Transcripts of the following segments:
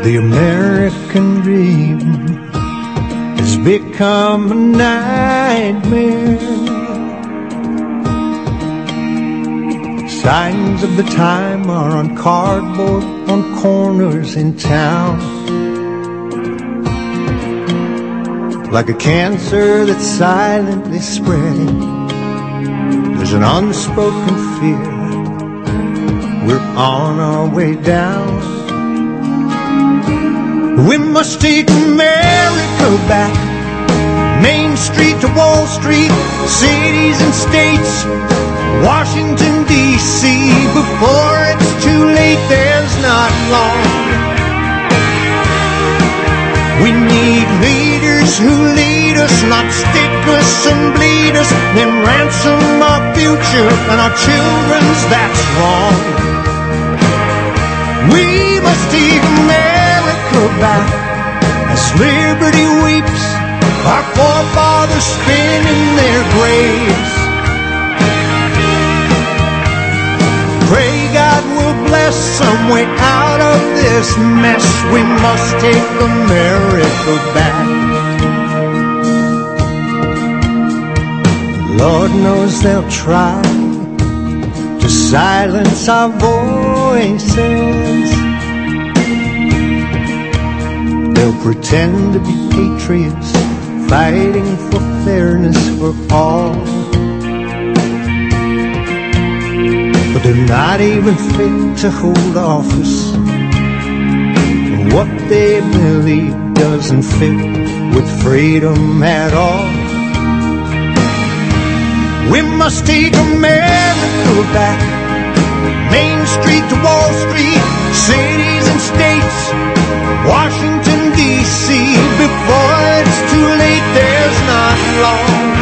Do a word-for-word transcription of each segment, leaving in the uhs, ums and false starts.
The American dream has become a nightmare. Signs of the time are on cardboard on corners in town. Like a cancer that's silently spreading, there's an unspoken fear. We're on our way down. We must take America back. Main Street to Wall Street, cities and states, Washington, D C Before it's too late, there's not long. We need leaders who lead us, not stick us and bleed us, then ransom our future and our children's, that's wrong. We must take America back as liberty weeps, our forefathers spin in their graves. Pray God will bless some way out of this mess. We must take America back. Lord knows they'll try to silence our voices. They'll pretend to be patriots, fighting for fairness for all. But they're not even fit to hold office. What they believe doesn't fit with freedom at all. We must take America back. Main Street to Wall Street, cities and states, Washington, D C Before it's too late, there's not long.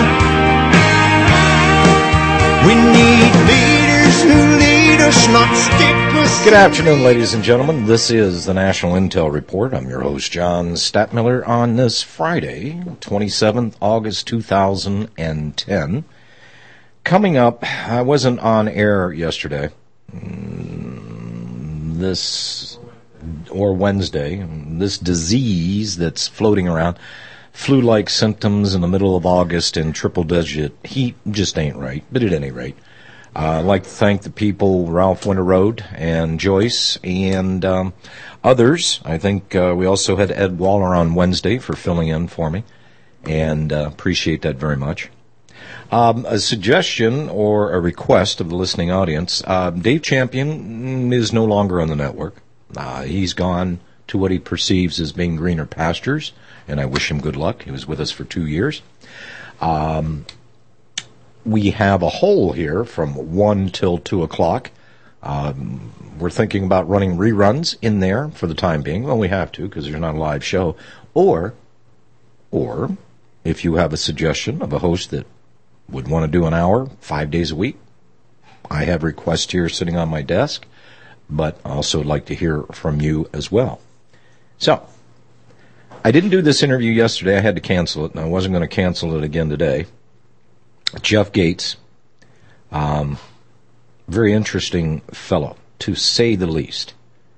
We need leaders who lead us, not stick us. Good afternoon, ladies and gentlemen. This is the National Intel Report. I'm your host, John Statmiller, on this Friday, twenty-seventh of August, two thousand ten. Coming up, I wasn't on air yesterday, this, or Wednesday, this disease that's floating around, flu-like symptoms in the middle of August in triple-digit heat just ain't right, but at any rate. Uh, I'd like to thank the people, Ralph Winterroad and Joyce and um, others. I think uh, we also had Ed Waller on Wednesday for filling in for me, and uh, appreciate that very much. Um, a suggestion or a request of the listening audience, uh, Dave Champion is no longer on the network. Uh, he's gone to what he perceives as being greener pastures, and I wish him good luck. He was with us for two years. Um, we have a hole here from one till two o'clock. Um, we're thinking about running reruns in there for the time being. Well, we have to because there's not a live show. Or, or if you have a suggestion of a host that would want to do an hour, five days a week, I have requests here sitting on my desk, but I also would like to hear from you as well. So, I didn't do this interview yesterday. I had to cancel it, and I wasn't going to cancel it again today. Jeff Gates, um, very interesting fellow, to say the least.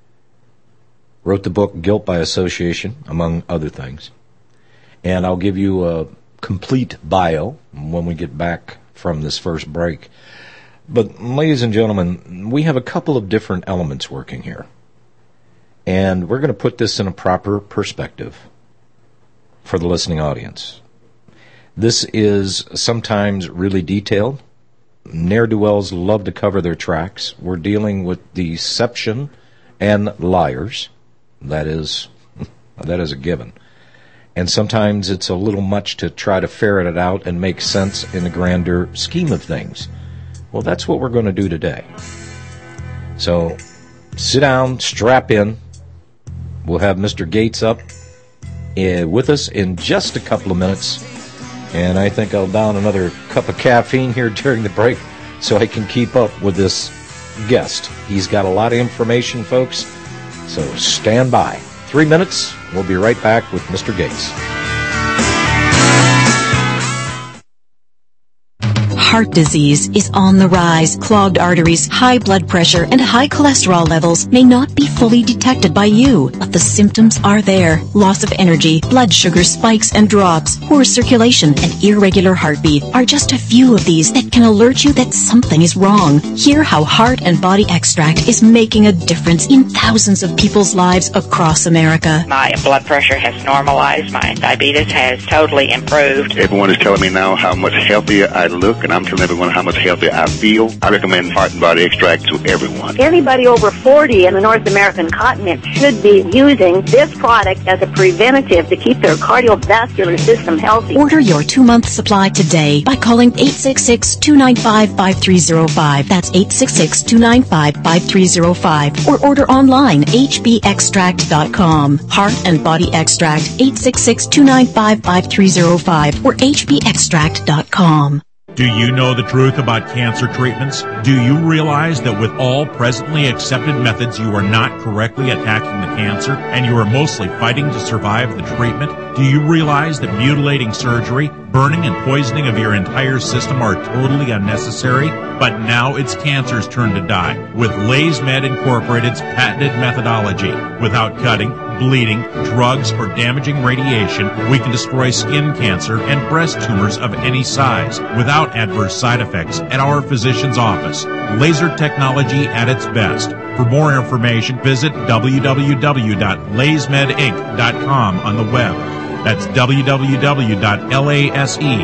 Wrote the book Guilt by Association, among other things. And I'll give you a complete bio when we get back from this first break. But, ladies and gentlemen, we have a couple of different elements working here. And we're going to put this in a proper perspective for the listening audience. This is sometimes really detailed. Ne'er-do-wells love to cover their tracks. We're dealing with deception and liars. That is, that is a given. And sometimes it's a little much to try to ferret it out and make sense in the grander scheme of things. Well, that's what we're going to do today. So, sit down, strap in. We'll have Mister Gates up uh, with us in just a couple of minutes. And I think I'll down another cup of caffeine here during the break so I can keep up with this guest. He's got a lot of information, folks, so stand by. Three minutes, we'll be right back with Mister Gates. heart disease is on the rise. Clogged arteries, high blood pressure, and high cholesterol levels may not be fully detected by you, but the symptoms are there. Loss of energy, blood sugar spikes and drops, poor circulation, and irregular heartbeat are just a few of these that can alert you that something is wrong. Hear how Heart and Body Extract is making a difference in thousands of people's lives across America. My blood pressure has normalized. My diabetes has totally improved. Everyone is telling me now how much healthier I look, and I'm telling everyone how much healthier I feel. I recommend Heart and Body Extract to everyone. Anybody over forty in the North American continent should be using this product as a preventative to keep their cardiovascular system healthy. Order your two-month supply today by calling eight six six, two nine five, five three zero five. That's eight six six, two nine five, five three zero five. Or order online, h b extract dot com. Heart and Body Extract, eight six six, two nine five, five three zero five or h b extract dot com. Do you know the truth about cancer treatments? Do you realize that with all presently accepted methods, you are not correctly attacking the cancer and you are mostly fighting to survive the treatment? Do you realize that mutilating surgery, burning and poisoning of your entire system are totally unnecessary? But now it's cancer's turn to die with LaysMed Incorporated's patented methodology. Without cutting, bleeding, drugs, or damaging radiation, we can destroy skin cancer and breast tumors of any size without adverse side effects at our physician's office. Laser technology at its best. For more information, visit w w w dot lays med inc dot com on the web. That's w w w dot lasemed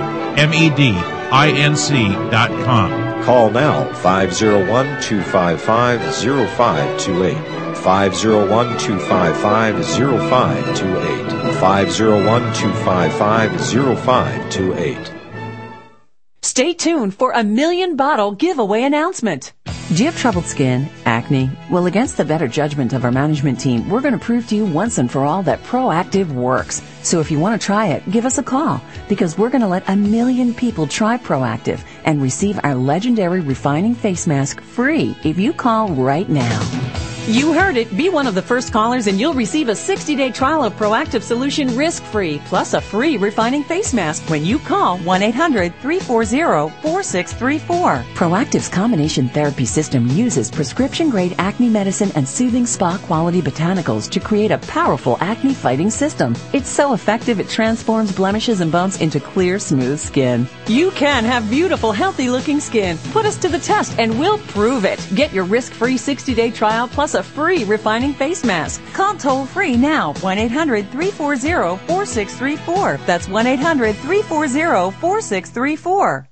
inc dot com. Call now, five oh one, two five five, oh five two eight. five oh one, two five five, oh five two eight. five oh one, two five five, oh five two eight. Stay tuned for a million bottle giveaway announcement. Do you have troubled skin, acne? Well, against the better judgment of our management team, we're going to prove to you once and for all that Proactiv works. So if you want to try it, give us a call, because we're going to let a million people try Proactiv and receive our legendary refining face mask free if you call right now. You heard it. Be one of the first callers and you'll receive a sixty-day trial of Proactiv Solution risk-free, plus a free refining face mask when you call one eight hundred, three four zero, four six three four. Proactiv's combination therapy system uses prescription-grade acne medicine and soothing spa-quality botanicals to create a powerful acne-fighting system. It's so effective it transforms blemishes and bumps into clear, smooth skin. You can have beautiful, healthy-looking skin. Put us to the test and we'll prove it. Get your risk-free sixty-day trial plus a free refining face mask. Call toll-free now, one eight hundred, three four zero, four six three four. That's one eight hundred, three four zero, four six three four.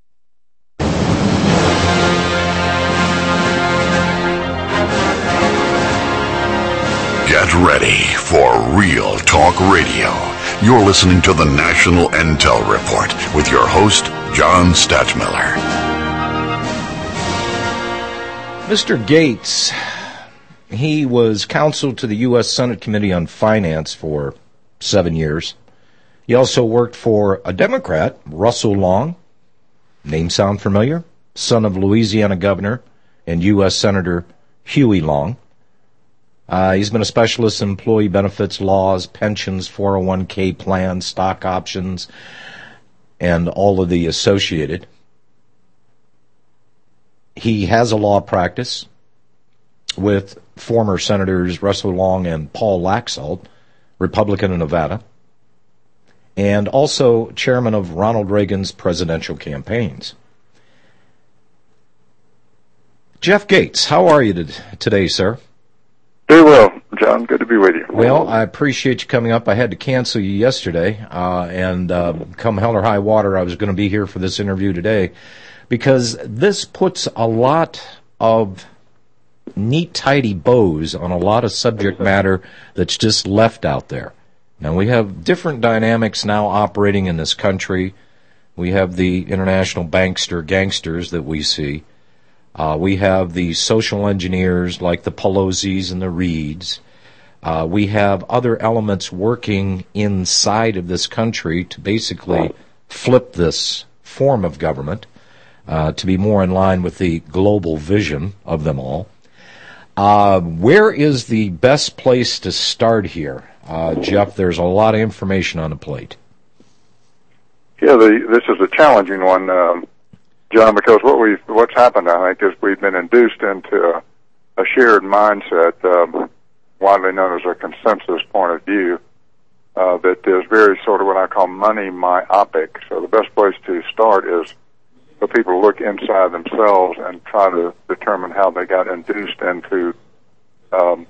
Get ready for Real Talk Radio. You're listening to the National Intel Report with your host, John Stachmiller. Mister Gates, he was counsel to the U S Senate Committee on Finance for seven years. He also worked for a Democrat, Russell Long. Name sound familiar? Son of Louisiana Governor and U S Senator Huey Long. Uh, he's been a specialist in employee benefits laws, pensions, four oh one k plans, stock options, and all of the associated. He has a law practice with former Senators Russell Long and Paul Laxalt, Republican of Nevada, and also chairman of Ronald Reagan's presidential campaigns. Jeff Gates, how are you today, sir? Very well, John. Good to be with you. Well, I appreciate you coming up. I had to cancel you yesterday, uh, and uh, come hell or high water, I was going to be here for this interview today, because this puts a lot of neat, tidy bows on a lot of subject matter that's just left out there. Now, we have different dynamics now operating in this country. We have the international bankster gangsters that we see. Uh, we have the social engineers like the Pelosi's and the Reids. Uh, we have other elements working inside of this country to basically flip this form of government uh, to be more in line with the global vision of them all. Uh, where is the best place to start here? Uh, Jeff, there's a lot of information on the plate. Yeah, the, this is a challenging one. Um, John, because what we what's happened, I think, is we've been induced into a, a shared mindset, um, widely known as a consensus point of view, uh, that is very sort of what I call money myopic. So the best place to start is for people to look inside themselves and try to determine how they got induced into um,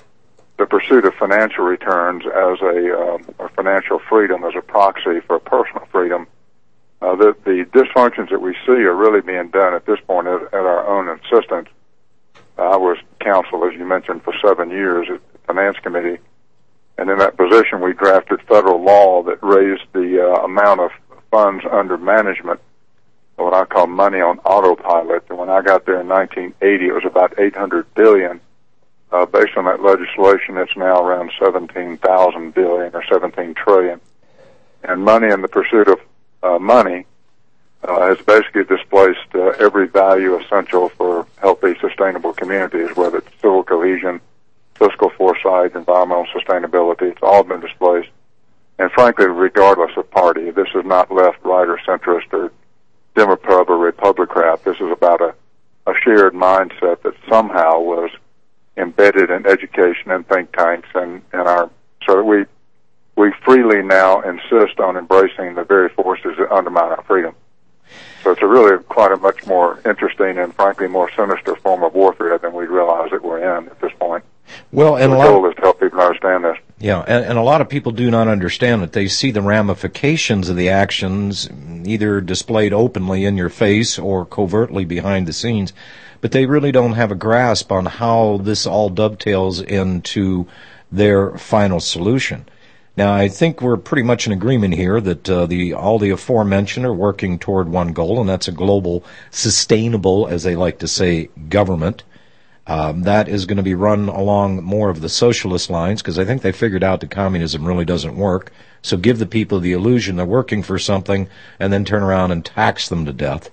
the pursuit of financial returns as a, um, or financial freedom as a proxy for personal freedom. Uh, the, the dysfunctions that we see are really being done at this point at, at our own insistence. Uh, I was counsel, as you mentioned, for seven years at the Finance Committee, and in that position we drafted federal law that raised the uh, amount of funds under management, what I call money on autopilot. And when I got there in nineteen eighty, it was about eight hundred billion dollars. Uh, based on that legislation, it's now around seventeen thousand billion dollars or seventeen trillion dollars. And money in the pursuit of uh, money uh, has basically displaced uh, every value essential for healthy, sustainable communities, whether it's civil cohesion, fiscal foresight, environmental sustainability. It's all been displaced. And frankly, regardless of party, this is not left, right, or centrist, or Democrat or Republicrat. This is about a, a shared mindset that somehow was embedded in education and think tanks and, and our, so that we, we freely now insist on embracing the very forces that undermine our freedom. So it's a really quite a much more interesting and frankly more sinister form of warfare than we realize that we're in at this point. Well, and the a lot goal is to help people understand this. Yeah, and, and a lot of people do not understand that. They see the ramifications of the actions either displayed openly in your face or covertly behind the scenes, but they really don't have a grasp on how this all dovetails into their final solution. Now, I think we're pretty much in agreement here that uh, the all the aforementioned are working toward one goal, and that's a global, sustainable, as they like to say, government. Um, that is going to be run along more of the socialist lines, because I think they figured out that communism really doesn't work. So give the people the illusion they're working for something, and then turn around and tax them to death.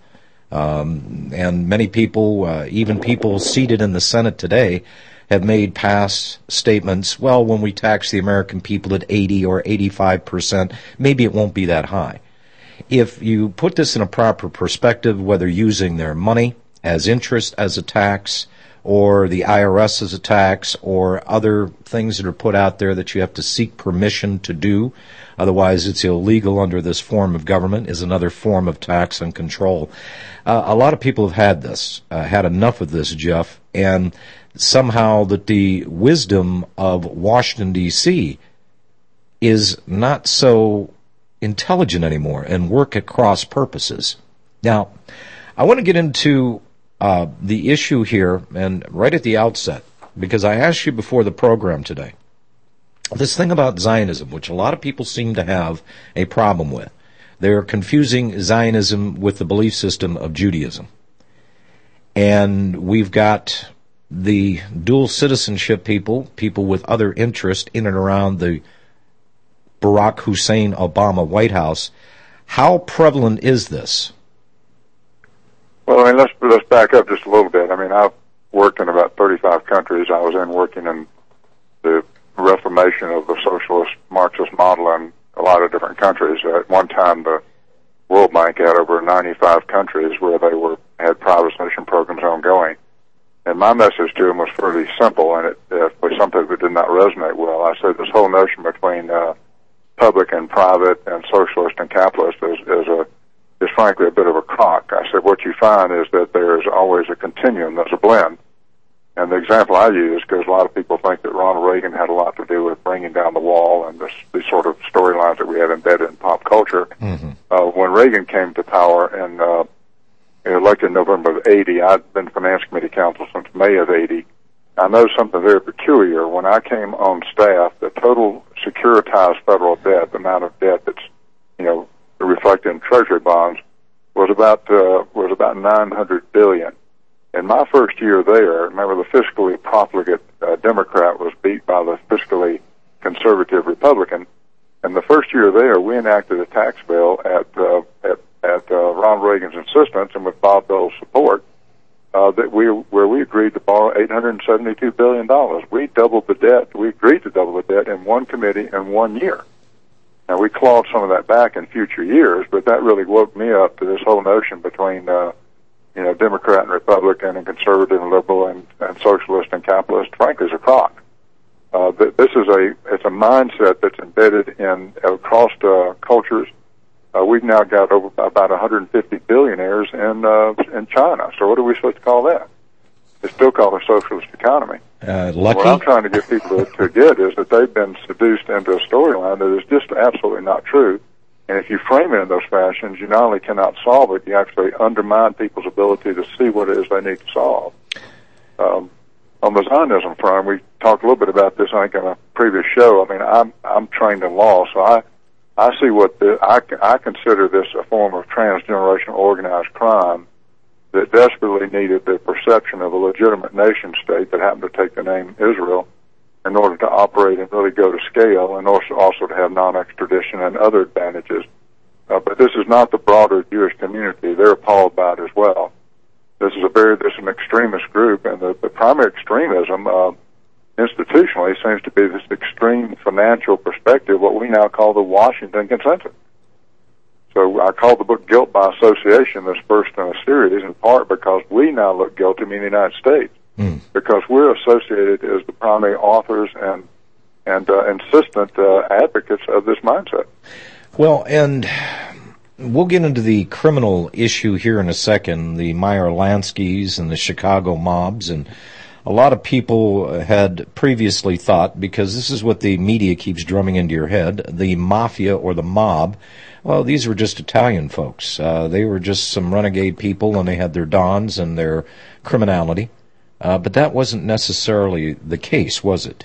Um, and many people, uh, even people seated in the Senate today, have made past statements, well, when we tax the American people at eighty or eighty-five percent, maybe it won't be that high. If you put this in a proper perspective, whether using their money as interest as a tax, or the I R S as a tax, or other things that are put out there that you have to seek permission to do, otherwise it's illegal under this form of government, is another form of tax and control. Uh, a lot of people have had this, uh, had enough of this, Jeff, and somehow that the wisdom of Washington, D C is not so intelligent anymore and work at cross purposes. Now, I want to get into uh, the issue here, and right at the outset, because I asked you before the program today, this thing about Zionism, which a lot of people seem to have a problem with. They're confusing Zionism with the belief system of Judaism. And we've got the dual citizenship people, people with other interest in and around the Barack Hussein Obama White House. How prevalent is this? Well, I mean, let's let's back up just a little bit. I mean, I've worked in about thirty-five countries. I was in working in the reformation of the socialist Marxist model in a lot of different countries. At one time, the World Bank had over ninety-five countries where they were had privatization programs ongoing. And my message to them was fairly simple, and it uh, was something that did not resonate well. I said this whole notion between uh, public and private and socialist and capitalist is, is a is frankly a bit of a crock. I said what you find is that there's always a continuum, there's a blend. And the example I use, because a lot of people think that Ronald Reagan had a lot to do with bringing down the wall and this, these sort of storylines that we have embedded in pop culture. Mm-hmm. Uh, when Reagan came to power and uh, elected in November of eighty, I'd been Finance Committee counsel since May of eighty. I know something very peculiar. When I came on staff, the total securitized federal debt, the amount of debt that's, you know, reflected in Treasury bonds, was about uh, was about nine hundred billion dollars. In my first year there, remember the fiscally profligate uh, Democrat was beat by the fiscally conservative Republican. And the first year there, we enacted a tax bill at uh, at, at uh, Ronald Reagan's insistence and with Bob Dole's support, uh, that we where we agreed to borrow eight hundred seventy-two billion dollars. We doubled the debt. We agreed to double the debt in one committee in one year. Now, we clawed some of that back in future years, but that really woke me up to this whole notion between uh, you know, Democrat and Republican and conservative and liberal and, and socialist and capitalist, frankly, is a crock. Uh, this is a, it's a mindset that's embedded in, across, uh, cultures. Uh, we've now got over about one hundred fifty billionaires in, uh, in China. So what are we supposed to call that? It's still called a socialist economy. Uh, lucky. What I'm trying to get people to, to get is that they've been seduced into a storyline that is just absolutely not true. And if you frame it in those fashions, you not only cannot solve it, you actually undermine people's ability to see what it is they need to solve. Um, on the Zionism front, we talked a little bit about this, I think, in a previous show. I mean, I'm I'm trained in law, so I I see what the, I I consider this a form of transgenerational organized crime that desperately needed the perception of a legitimate nation state that happened to take the name Israel in order to operate and really go to scale, and also also to have non-extradition and other advantages. Uh, but this is not the broader Jewish community. They're appalled by it as well. This is a very, this is an extremist group, and the, the primary extremism, uh, institutionally seems to be this extreme financial perspective, what we now call the Washington Consensus. So I call the book Guilt by Association, this first in a series, in part because we now look guilty in the United States, mm. because we're associated as the primary authors and and uh, insistent uh, advocates of this mindset. Well, and we'll get into the criminal issue here in a second, the Meyer Lanskys and the Chicago mobs, and a lot of people had previously thought, because this is what the media keeps drumming into your head, the mafia or the mob, well, these were just Italian folks. Uh, they were just some renegade people, and they had their dons and their criminality. Uh, but that wasn't necessarily the case, was it?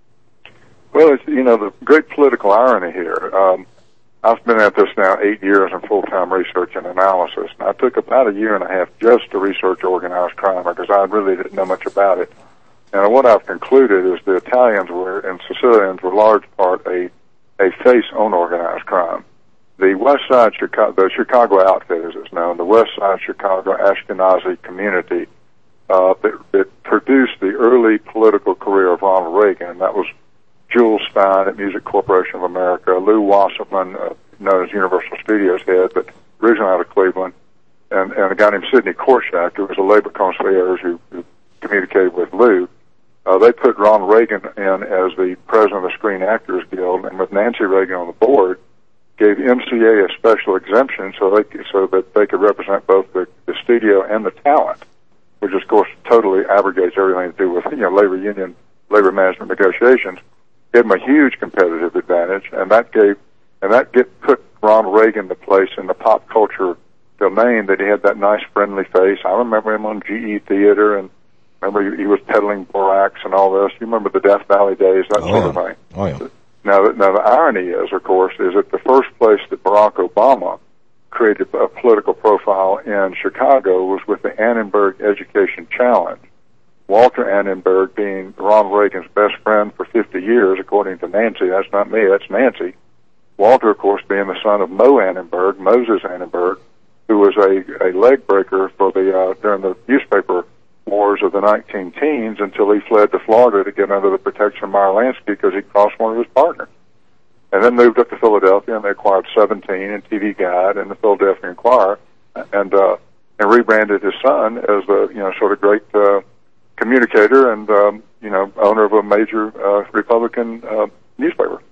Well, it's, you know, the great political irony here. Um, I've been at this now eight years in full-time research and analysis. And I took about a year and a half just to research organized crime because I really didn't know much about it. And what I've concluded is the Italians were, and Sicilians were large part a, a face on organized crime. The West Side Chicago, the Chicago outfit, as it's known, the West Side Chicago Ashkenazi community, uh, that, that produced the early political career of Ronald Reagan. That was Jules Stein at Music Corporation of America, Lou Wasserman, uh, known as Universal Studios head, but originally out of Cleveland, and, and a guy named Sidney Korshak, who was a labor concierge who, who communicated with Lou. Uh, they put Ronald Reagan in as the president of the Screen Actors Guild, and with Nancy Reagan on the board, gave M C A a special exemption so they so that they could represent both the, the studio and the talent, which of course totally abrogates everything to do with, you know, labor union, labor management negotiations. Gave him a huge competitive advantage, and that gave and that get put Ronald Reagan to place in the pop culture domain that he had that nice friendly face. I remember him on G E Theater, and remember he, he was peddling borax and all this. You remember the Death Valley days, that oh, sort yeah. of thing. Oh yeah. Now, now the irony is, of course, is that the first place that Barack Obama created a political profile in Chicago was with the Annenberg Education Challenge. Walter Annenberg being Ronald Reagan's best friend for fifty years, according to Nancy. That's not me, that's Nancy. Walter, of course, being the son of Mo Annenberg, Moses Annenberg, who was a, a leg breaker for the, uh, during the newspaper wars of the nineteen teens until he fled to Florida to get under the protection of Meyer Lansky because he crossed one of his partners. And then moved up to Philadelphia, and they acquired seventeen and T V Guide and the Philadelphia Inquirer, and, uh, and rebranded his son as a, you know, sort of great, uh, communicator and, um, you know, owner of a major uh, Republican uh, newspaper.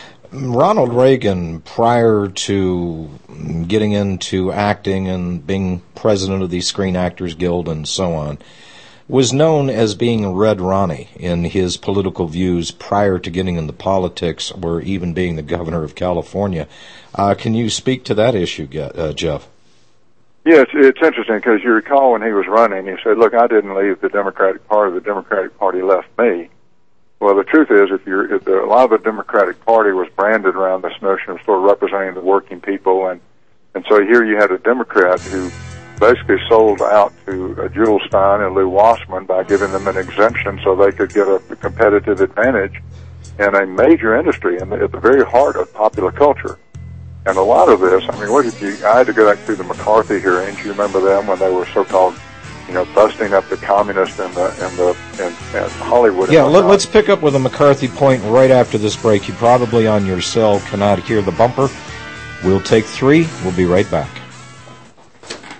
Ronald Reagan, prior to getting into acting and being president of the Screen Actors Guild and so on, was known as being Red Ronnie in his political views prior to getting into politics or even being the governor of California. Uh, can you speak to that issue, uh, Jeff? Yeah, it's, it's interesting because you recall when he was running, he said, look, I didn't leave the Democratic Party, the Democratic Party left me. Well, the truth is, if you're, if the, a lot of the Democratic Party was branded around this notion of sort of representing the working people, and, and so here you had a Democrat who basically sold out to uh, Jules Stein and Lou Wasserman by giving them an exemption so they could get a, a competitive advantage in a major industry and at the very heart of popular culture. And a lot of this, I mean, what did you, I had to go back through the McCarthy hearings. You remember them when they were so-called, you know, busting up the communists in the, in the, in, in Hollywood. Yeah, let, let's pick up with a McCarthy point right after this break. You probably on your cell cannot hear the bumper. We'll take three. We'll be right back.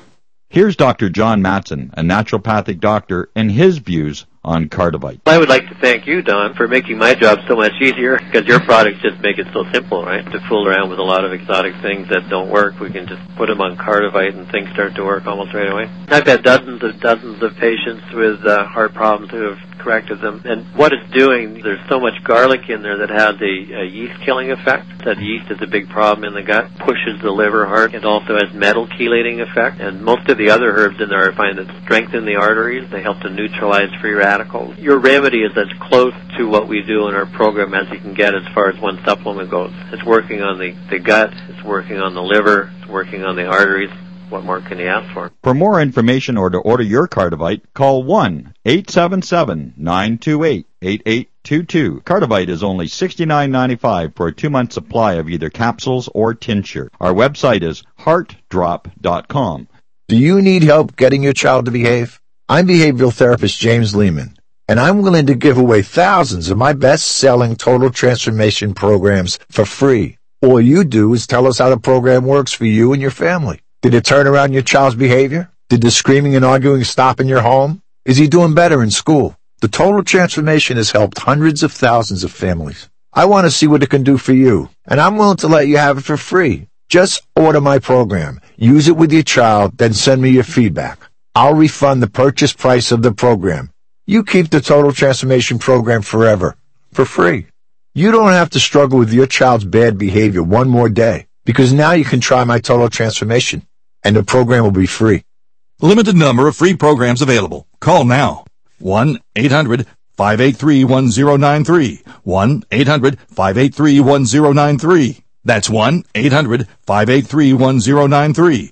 Here's Doctor John Matson, a naturopathic doctor, and his views on Cardivite. I would like to thank you, Don, for making my job so much easier, because your products just make it so simple, right? To fool around with a lot of exotic things that don't work, we can just put them on Cardivite and things start to work almost right away. I've had dozens of dozens of patients with uh, heart problems who have corrected them, and what it's doing, there's so much garlic in there that has a, a yeast-killing effect. That yeast is a big problem in the gut, pushes the liver hard. It also has metal chelating effect, and most of the other herbs in there I find that strengthen the arteries. They help to neutralize free radicals. Your remedy is as close to what we do in our program as you can get as far as one supplement goes. It's working on the, the gut, it's working on the liver, it's working on the arteries. What more can you ask for? For more information or to order your Cardivite, call one eight seven seven, nine two eight, eight eight two two. Cardivite is only sixty-nine ninety-five for a two-month supply of either capsules or tincture. Our website is heart drop dot com. Do you need help getting your child to behave? I'm behavioral therapist James Lehman, and I'm willing to give away thousands of my best-selling total transformation programs for free. All you do is tell us how the program works for you and your family. Did it turn around your child's behavior? Did the screaming and arguing stop in your home? Is he doing better in school? The Total Transformation has helped hundreds of thousands of families. I want to see what it can do for you, and I'm willing to let you have it for free. Just order my program, use it with your child, then send me your feedback. I'll refund the purchase price of the program. You keep the Total Transformation program forever, for free. You don't have to struggle with your child's bad behavior one more day, because now you can try my Total Transformation, and the program will be free. Limited number of free programs available. Call now. one eight hundred five eight three one zero nine three. one eight hundred five eight three one zero nine three. That's one eight hundred five eight three one zero nine three.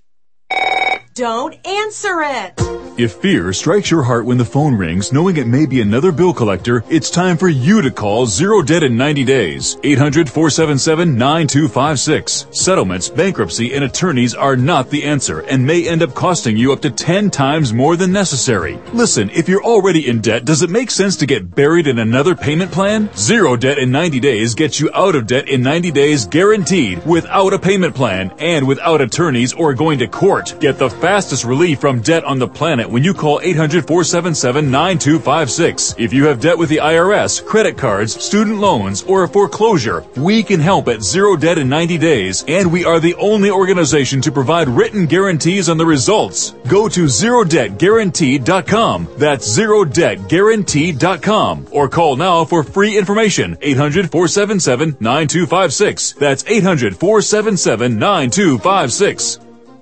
Don't answer it. If fear strikes your heart when the phone rings, knowing it may be another bill collector, it's time for you to call Zero Debt in ninety days. eight hundred four seven seven nine two five six. Settlements, bankruptcy, and attorneys are not the answer and may end up costing you up to ten times more than necessary. Listen, if you're already in debt, does it make sense to get buried in another payment plan? Zero Debt in ninety days gets you out of debt in ninety days guaranteed, without a payment plan and without attorneys or going to court. Get the fastest relief from debt on the planet when you call eight hundred four seven seven nine two five six. If you have debt with the I R S, credit cards, student loans, or a foreclosure, we can help at Zero Debt in ninety days, and we are the only organization to provide written guarantees on the results. Go to zero debt guaranteed dot com. That's zero debt guaranteed dot com. Or call now for free information. eight hundred four seven seven nine two five six. That's eight hundred four seven seven nine two five six.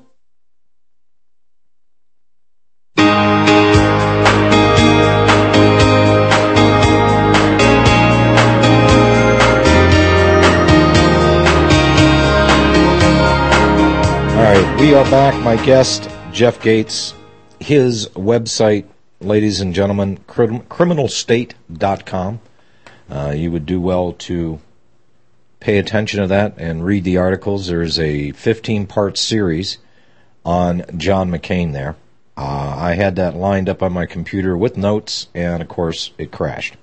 We are back. My guest, Jeff Gates, his website, ladies and gentlemen, crim- criminal state dot com. Uh, you would do well to pay attention to that and read the articles. There's a fifteen-part series on John McCain there. Uh, I had that lined up on my computer with notes, and, of course, it crashed.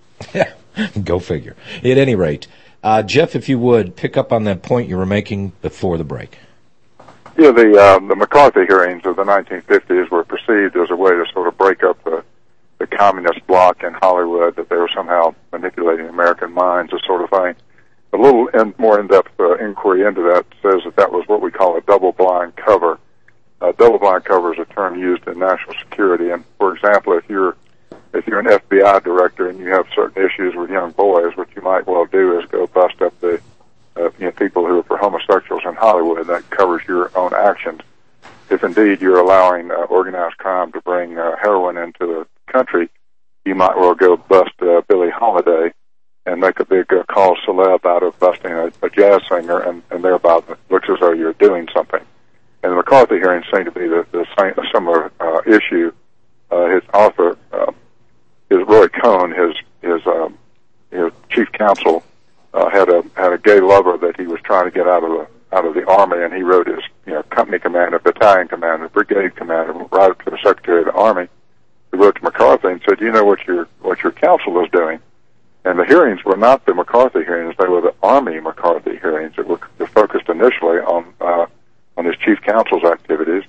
Go figure. At any rate, uh, Jeff, if you would, pick up on that point you were making before the break. Yeah, the uh, the McCarthy hearings of the nineteen fifties were perceived as a way to sort of break up the, the communist bloc in Hollywood, that they were somehow manipulating American minds, this sort of thing. A little in, more in-depth uh, inquiry into that says that that was what we call a double-blind cover. Uh, double-blind cover is a term used in national security, and, for example, if you're if you're an F B I director and you have certain issues with young boys, what you might well do is go bust up the Uh, you know, people who are for homosexuals in Hollywood. That covers your own actions. If indeed you're allowing uh, organized crime to bring uh, heroin into the country, you might well go bust uh, Billie Holiday and make a big uh, call celeb out of busting a, a jazz singer, and, and thereby it looks as though you're doing something. And the McCarthy hearings seem to be the, the same, a similar uh, issue. Uh, his author uh, is Roy Cohn, his his, um, his chief counsel. Uh, had a had a gay lover that he was trying to get out of the out of the army, and he wrote his you know company commander, battalion commander, brigade commander, right to the Secretary of the Army. He wrote to McCarthy and said, "You know what your what your counsel is doing." And the hearings were not the McCarthy hearings; they were the Army McCarthy hearings. It were focused initially on uh, on his chief counsel's activities,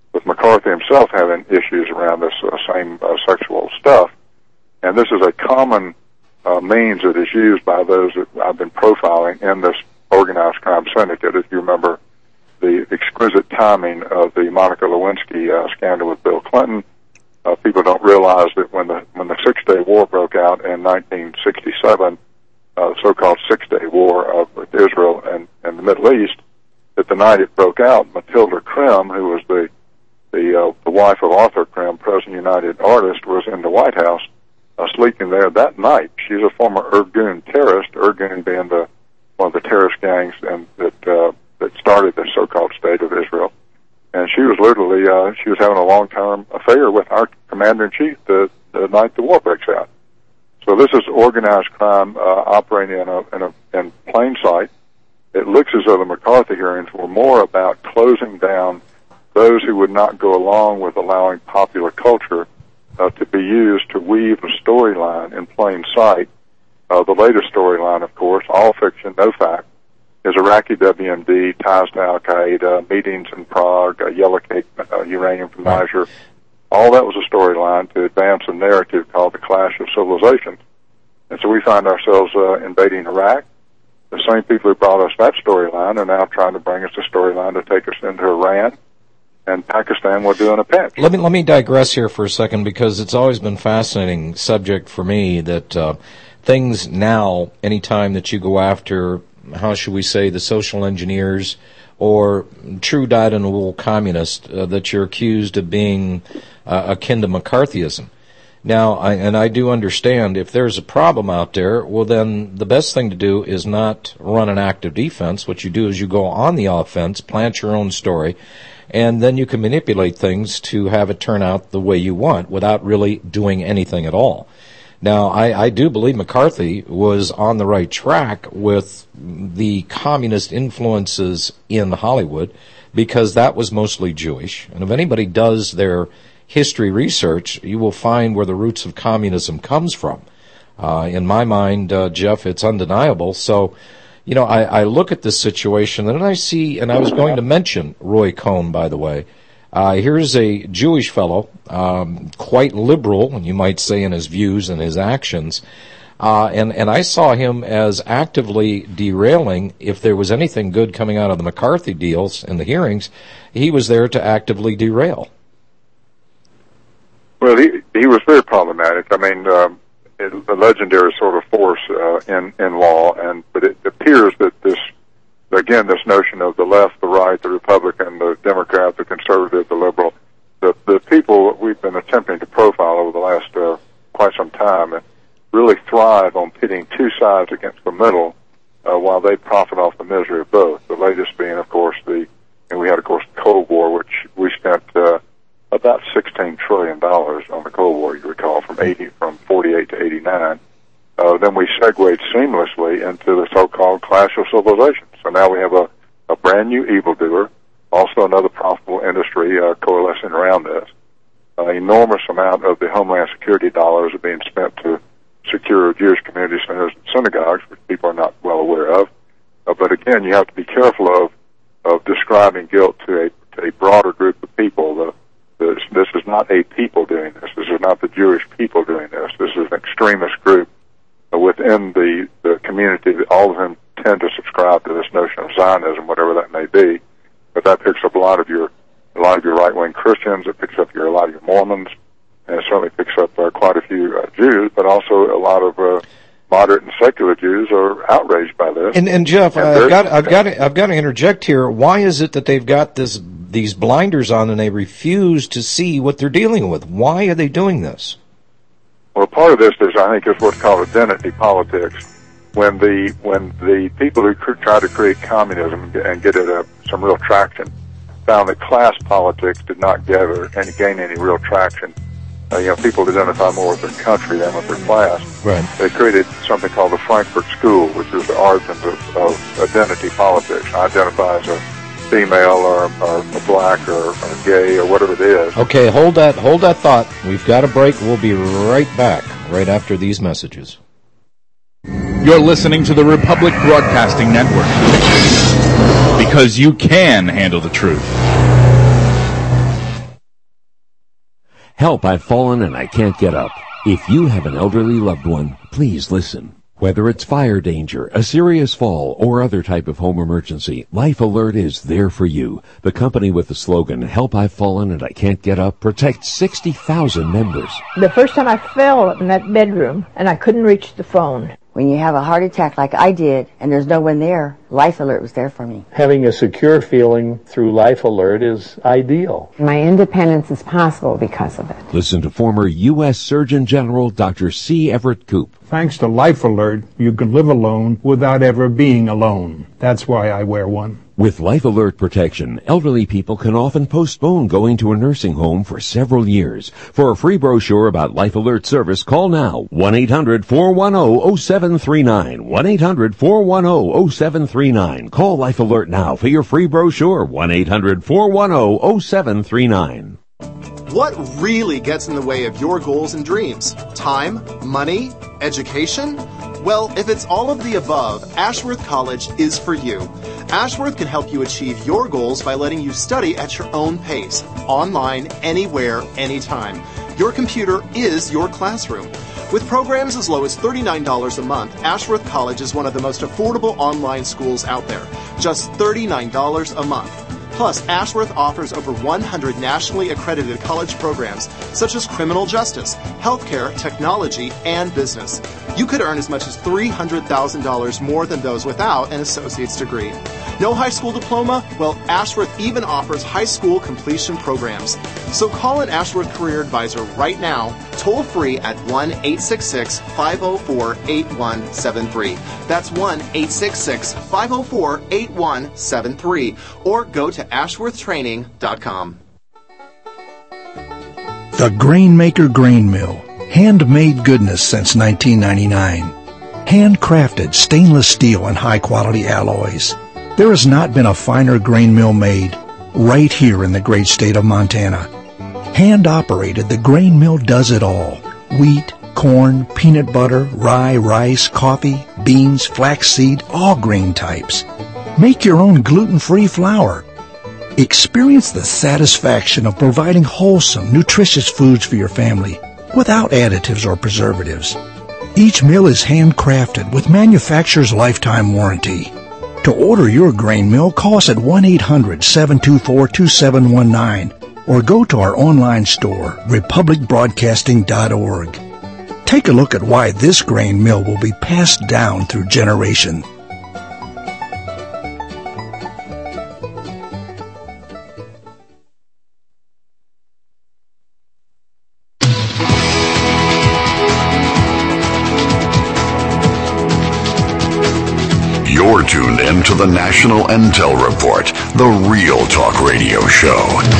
with McCarthy himself having issues around this uh, same uh, sexual stuff. And this is a common uh, means that is used by those that I've been profiling in this organized crime syndicate. If you remember the exquisite timing of the Monica Lewinsky uh, scandal with Bill Clinton, uh, people don't realize that when the when the Six-Day War broke out in nineteen sixty-seven, uh, the so-called Six-Day War uh, with Israel and, and the Middle East, that the night it broke out, Matilda Krim, who was the the, uh, the wife of Arthur Krim, President United artist, was in the White House uh, sleeping there that night. She's a former Irgun terrorist, Irgun being the one of the terrorist gangs and that uh, that started the so-called State of Israel. And she was literally, uh, she was having a long-term affair with our commander-in-chief the, the night the war breaks out. So this is organized crime uh, operating in a, in a in plain sight. It looks as though the McCarthy hearings were more about closing down those who would not go along with allowing popular culture uh, to be used to weave a storyline in plain sight. Uh, the latest storyline, of course, all fiction, no fact, is Iraqi W M D, ties to Al-Qaeda, meetings in Prague, uh, yellow cake, uh, uranium from Niger. All that was a storyline to advance a narrative called the Clash of Civilizations. And so we find ourselves uh, invading Iraq. The same people who brought us that storyline are now trying to bring us a storyline to take us into Iran, and Pakistan will do in a pinch. Let me let me digress here for a second, because it's always been a fascinating subject for me that uh, things now, anytime that you go after, how should we say, the social engineers or true dyed-in-the-wool communists, uh, that you're accused of being uh, akin to McCarthyism. Now, I, and I do understand if there's a problem out there, well, then the best thing to do is not run an active defense. What you do is you go on the offense, plant your own story, and then you can manipulate things to have it turn out the way you want without really doing anything at all. Now, I, I do believe McCarthy was on the right track with the communist influences in Hollywood, because that was mostly Jewish. And if anybody does their history research, you will find where the roots of communism comes from. Uh, in my mind, uh, Jeff, it's undeniable. So, you know, I, I look at this situation and I see, and I was going to mention Roy Cohn, by the way. Uh, here's a Jewish fellow, um, quite liberal, you might say, in his views and his actions. Uh, and, and I saw him as actively derailing. If there was anything good coming out of the McCarthy deals and the hearings, he was there to actively derail. Well, he he was very problematic. I mean, um, it, a legendary sort of force uh, in in law, and but it appears that this, again, this notion of the left, the right, the Republican, the Democrat, the conservative, the liberal, the the people we've been attempting to profile over the last uh, quite some time, and really thrive on pitting two sides against the middle, uh, while they profit off the misery of both. The latest being, of course, the and we had, of course, the Cold War, which we spent uh, about sixteen trillion dollars on the Cold War, you recall, from eighty, from forty-eight to eighty-nine. Uh, then we segued seamlessly into the so-called Clash of Civilizations. So now we have a, a brand new evildoer, also another profitable industry uh, coalescing around this. An enormous amount of the Homeland Security dollars are being spent to secure Jewish community centers and synagogues, which people are not well aware of. Uh, but again, you have to be careful of of describing guilt to a, to a broader group of people. The, This, this is not a people doing this. This is not the Jewish people doing this. This is an extremist group uh, within the, the community. All of them tend to subscribe to this notion of Zionism, whatever that may be. But that picks up a lot of your a lot of your right-wing Christians. It picks up your a lot of your Mormons, and it certainly picks up uh, quite a few uh, Jews. But also a lot of uh, moderate and secular Jews are outraged by this. And, and Jeff, and I've got I've got to, I've got to interject here. Why is it that they've got this? these blinders on and they refuse to see what they're dealing with? Why are they doing this? Well, part of this is, I think, is what's called identity politics. When the when the people who cr- try to create communism and get it a, some real traction found that class politics did not gather and gain any real traction. Uh, you know, people identify more with their country than with their class. Right. They created something called the Frankfurt School, which is the origins of, of identity politics. I identify as a female or, or a black or, or gay or whatever it is. Okay, hold that hold that thought. We've got a break. We'll be right back right after these messages. You're listening to the Republic Broadcasting Network, because you can handle the truth. Help, I've fallen and I can't get up. If you have an elderly loved one, please listen. Whether it's fire danger, a serious fall, or other type of home emergency, Life Alert is there for you. The company with the slogan, Help, I've Fallen and I Can't Get Up, protects sixty thousand members. The first time I fell in that bedroom and I couldn't reach the phone. When you have a heart attack like I did and there's no one there, Life Alert was there for me. Having a secure feeling through Life Alert is ideal. My independence is possible because of it. Listen to former U S Surgeon General Doctor C. Everett Koop. Thanks to Life Alert, you can live alone without ever being alone. That's why I wear one. With Life Alert protection, elderly people can often postpone going to a nursing home for several years. For a free brochure about Life Alert service, call now one eight hundred four one zero zero seven three nine. one eight hundred four one zero zero seven three nine. Call Life Alert now for your free brochure. one eight hundred four one zero zero seven three nine. What really gets in the way of your goals and dreams? Time? Money? Education? Well, if it's all of the above, Ashworth College is for you. Ashworth can help you achieve your goals by letting you study at your own pace, online, anywhere, anytime. Your computer is your classroom. With programs as low as thirty-nine dollars a month, Ashworth College is one of the most affordable online schools out there. Just thirty-nine dollars a month. Plus, Ashworth offers over one hundred nationally accredited college programs, such as criminal justice, healthcare, technology, and business. You could earn as much as three hundred thousand dollars more than those without an associate's degree. No high school diploma? Well, Ashworth even offers high school completion programs. So call an Ashworth Career Advisor right now, toll free at one eight six six, five zero four, eight one seven three. That's one eight six six, five zero four, eight one seven three. Or go to ashworth training dot com. The Grainmaker Grain Mill. Handmade goodness since nineteen ninety-nine. Handcrafted stainless steel and high-quality alloys. There has not been a finer grain mill made right here in the great state of Montana. Hand-operated, the grain mill does it all. Wheat, corn, peanut butter, rye, rice, coffee, beans, flaxseed, all grain types. Make your own gluten-free flour. Experience the satisfaction of providing wholesome, nutritious foods for your family without additives or preservatives. Each mill is handcrafted with manufacturer's lifetime warranty. To order your grain mill, call us at one eight hundred, seven two four, two seven one nine or go to our online store, republic broadcasting dot org. Take a look at why this grain mill will be passed down through generations. You're tuned in to the National Intel Report, the Real Talk Radio Show.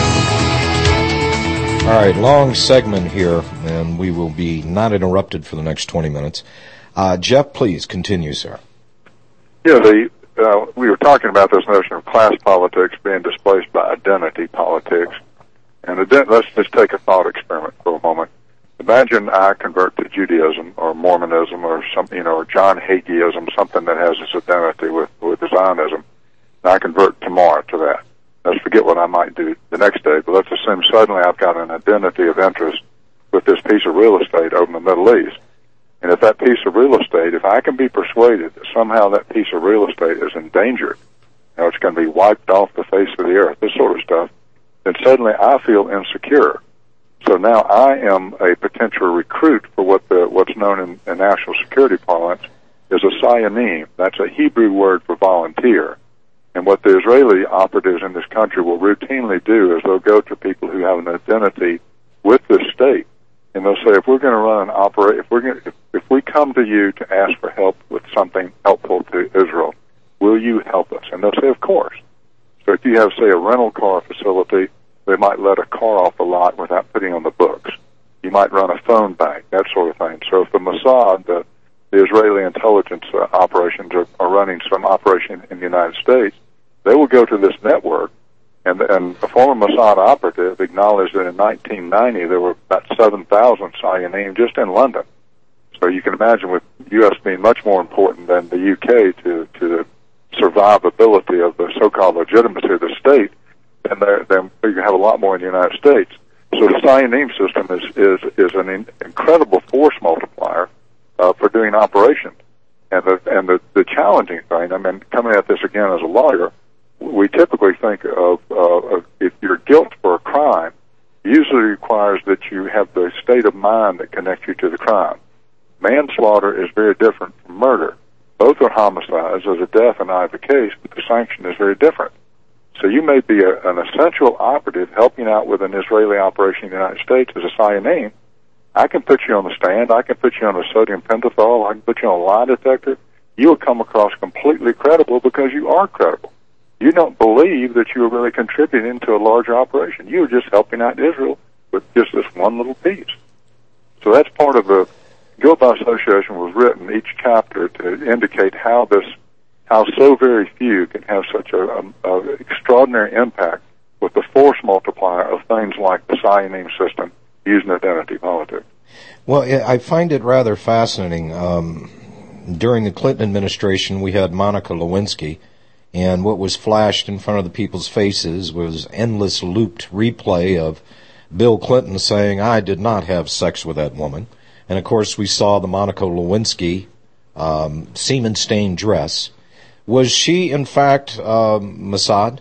All right, long segment here, and we will be not interrupted for the next twenty minutes. Uh, Jeff, please continue, sir. Yeah, the uh, we were talking about this notion of class politics being displaced by identity politics. And ident- let's just take a thought experiment for a moment. Imagine I convert to Judaism or Mormonism or something, you know, or John Hageeism, something that has this identity with, with Zionism. And I convert tomorrow to that. Let's forget what I might do the next day, but let's assume suddenly I've got an identity of interest with this piece of real estate over in the Middle East. And if that piece of real estate, if I can be persuaded that somehow that piece of real estate is endangered, you know, it's going to be wiped off the face of the earth, this sort of stuff, then suddenly I feel insecure. So now I am a potential recruit for what the what's known in, in national security parlance is a Sayanim. That's a Hebrew word for volunteer. And what the Israeli operatives in this country will routinely do is they'll go to people who have an identity with this state, and they'll say, if we're going to run an operate, if we're going, if, if we come to you to ask for help with something helpful to Israel, will you help us? And they'll say, of course. So if you have, say, a rental car facility, they might let a car off the lot without putting on the books. You might run a phone bank, that sort of thing. So if the Mossad, the, the Israeli intelligence uh, operations are, are running some operation in the United States, they will go to this network, and, and a former Mossad operative acknowledged that in nineteen ninety there were about seven thousand Sayanim just in London. So you can imagine with the U S being much more important than the U K to, to the survivability of the so-called legitimacy of the state, and then you have a lot more in the United States. So the Cyanine system is, is, is an in, incredible force multiplier uh, for doing operations. And the, and the, the challenging thing, I mean, coming at this again as a lawyer, we typically think of, uh, of if your guilt for a crime usually requires that you have the state of mind that connects you to the crime. Manslaughter is very different from murder. Both are homicides. There's a death in either case, but the sanction is very different. So you may be a, an essential operative helping out with an Israeli operation in the United States as a Cyanine. I can put you on the stand. I can put you on a sodium pentothal. I can put you on a lie detector. You'll come across completely credible because you are credible. You don't believe that you are really contributing to a larger operation. You are just helping out Israel with just this one little piece. So that's part of the guilt by association was written, each chapter, to indicate how this, how so very few can have such a, a, a extraordinary impact with the force multiplier of things like the Cyanine system using identity politics. Well, I find it rather fascinating. Um, during the Clinton administration, we had Monica Lewinsky, and what was flashed in front of the people's faces was endless looped replay of Bill Clinton saying, "I did not have sex with that woman." And, of course, we saw the Monica Lewinsky um, semen-stained dress. Was she, in fact, um, Mossad?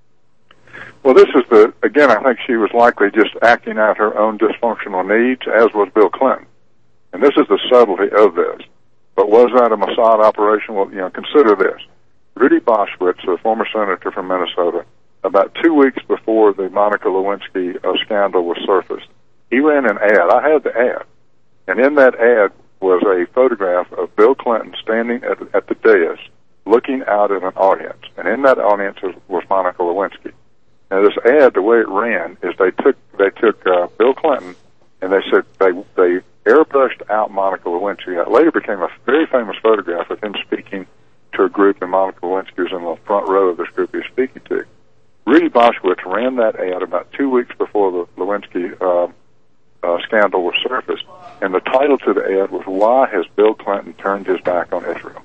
Well, this is the, again, I think she was likely just acting out her own dysfunctional needs, as was Bill Clinton. And this is the subtlety of this. But was that a Mossad operation? Well, you know, consider this. Rudy Boschwitz, the former senator from Minnesota, about two weeks before the Monica Lewinsky uh, scandal was surfaced, he ran an ad. I had the ad. And in that ad was a photograph of Bill Clinton standing at, at the dais looking out at an audience. And in that audience was, was Monica Lewinsky. Now, this ad, the way it ran, is they took they took uh, Bill Clinton and they said they they airbrushed out Monica Lewinsky. It later became a very famous photograph of him speaking to a group, and Monica Lewinsky was in the front row of this group he was speaking to. Rudy Boschwitz ran that ad about two weeks before the Lewinsky uh, uh, scandal was surfaced, and the title to the ad was, "Why Has Bill Clinton Turned His Back on Israel?"